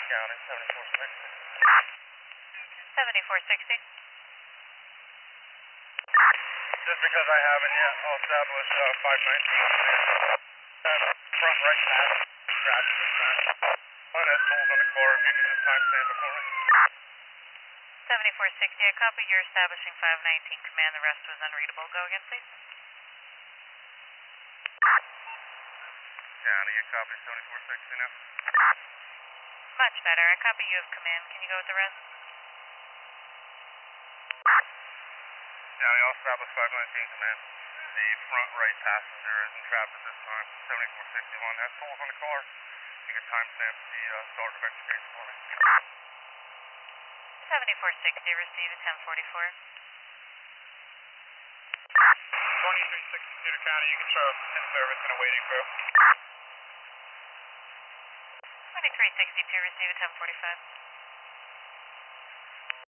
County, 7460. 7460. Just because I haven't yet, I'll establish 519. Front right pass, traffic this time. One has tolls on the car, if you can just timestamp it for me. 7460, I copy you're establishing 519. Command, the rest was unreadable. Go again, please. County, you copy 7460 now? Much better. I copy you have command. Can you go with the rest? County, I'll establish 519 command. The front right passenger is in traffic this time, 7461. Has tolls on the car. You can timestamp the start of execution for me. 7460, receive at 1044. 2360 Cedar County, you can show in service and a waiting crew. 2362, receive at 1045.